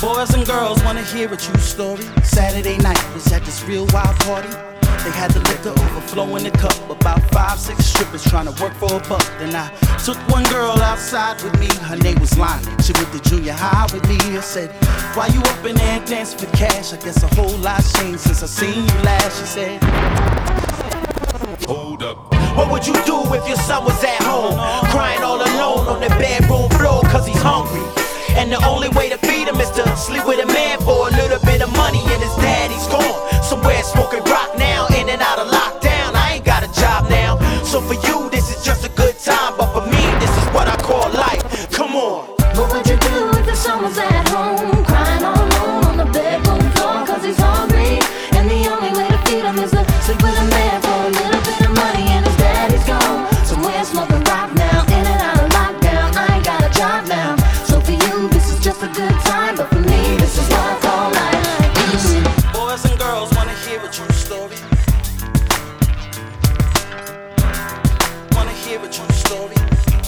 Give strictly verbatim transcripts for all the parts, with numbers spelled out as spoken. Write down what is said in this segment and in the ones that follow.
Boys and girls wanna hear a true story. Saturday night was at this real wild party. They had the liquor overflow in the cup. About five, six strippers trying to work for a buck. Then I took one girl outside with me. Her name was Lonnie. She went to junior high with me. I said, why you up in there dancing for cash? I guess a whole lot's changed since I seen you last. She said, hold up. What would you do if your son was at home, crying all alone on the bedroom floor cause he's hungry? And the only way to feed him is to sleep with a man for a little bit of money, and his daddy's gone somewhere smoking rock now, in and out of lockdown. I ain't got a job now, so for you this is just a good time, but for me this is what I call life. Come on. What would you do if your son was at home, crying all alone on the bedroom floor cause he's hungry? And the only way to feed him is to sleep with a man for a little bit of money, and his daddy's gone somewhere smoking rock now, in and out of lockdown. I ain't got a job now, so for you this is just a good time, but for me this is what I call life. Mm-hmm. Boys and girls wanna hear a true story. Wanna hear a true story.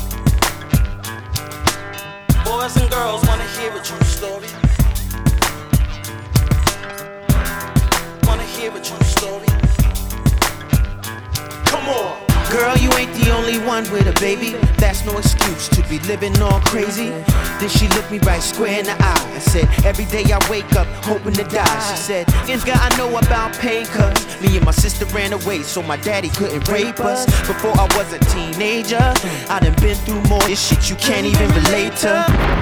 Boys and girls wanna hear a true story. Wanna hear a true story. Come on. Girl, you ain't the only one with a baby. That's no excuse to be living all crazy. Then she looked me right square in the eye and said, every day I wake up hoping to die. She said, nigga, I know about pain cause me and my sister ran away so my daddy couldn't rape us. Before I was a teenager, I done been through more this shit you can't even relate to.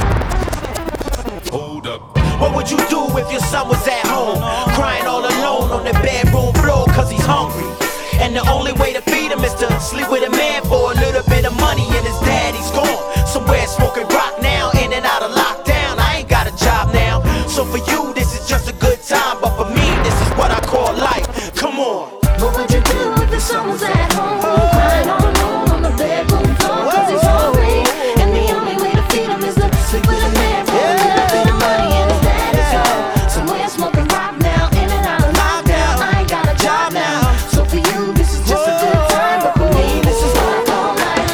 Hold up. What would you do if your son was at home, crying all alone on the bedroom floor cause he's hungry? And the only way to feed him is to sleep with a man for a little bit of money, and his daddy's gone somewhere smoking rock now, in and out of lockdown. I ain't got a job now, so for you this is just a good time, but for me this is what I call life. Come on. What would you do if your son was at home, crying all alone on the bedroom floor cause he's hungry? And the only way to feed him is to sleep with a man for a little bit of money, and his daddy's gone somewhere smoking rock now, in and out of lockdown. I ain't got a job now, so for you this is just a good time, but for me this is what I call life.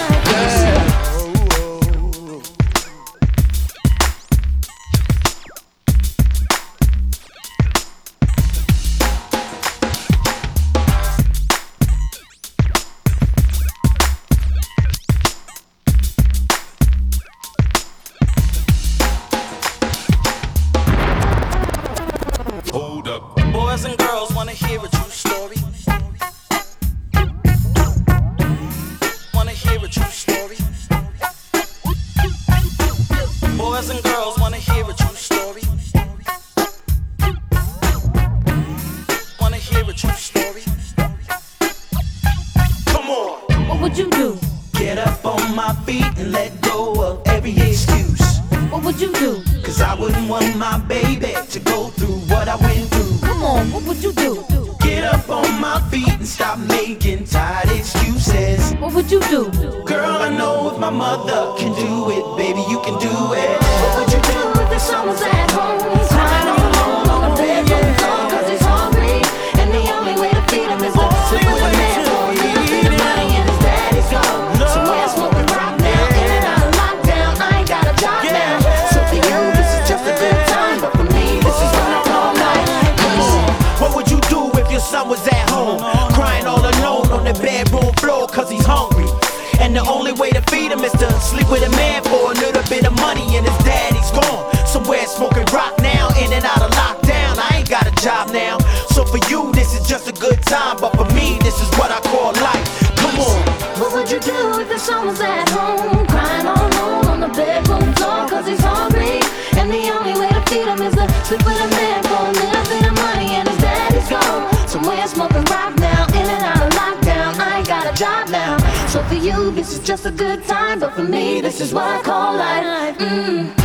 Hold up. Boys and girls wanna hear a true story. Wanna hear a true story. Boys and girls wanna hear a true story. Wanna hear a true story. Come on. What would you do? Get up on my feet and let go of every excuse. What would you do? Cause I wouldn't want my baby to go through what I went through. Come on, what would you do? Get up on my feet and stop making tired excuses. What would you do? Girl, I know if my mother can do it, baby, you can do it. What would you do if your son was at home, crying all alone on the bedroom floor cause he's hungry? And the only way to feed him is to sleep with a man for a little bit of money, and his daddy's gone somewhere smoking rock now, in and out of lockdown. I ain't got a job now, so for you this is just a good time, but for me this is what I call life. What would you do if your son was at home, crying all alone on the bedroom floor cause he's hungry? And the only way to feed him is to sleep with a man for a little bit of money, and his daddy's gone somewhere smoking rock now, in and out of lockdown. I ain't got a job now, so for you this is just a good time, but for me this is what I call life. Come on. What would you do if your son was at home, crying all alone on the bedroom floor cause he's hungry? And the only way to feed him is to sleep with a man for a little bit of money, and his daddy's gone somewhere smoking rock now, in and out of lockdown. I ain't got a job now, so for you this is just a good time, but for me this is what I call life. Mm.